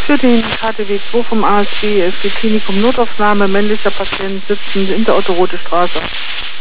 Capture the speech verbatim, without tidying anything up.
Für den K T W zwei vom A S B, es geht Klinikum Notaufnahme, männlicher Patient sitzend in der Otto-Rote Straße.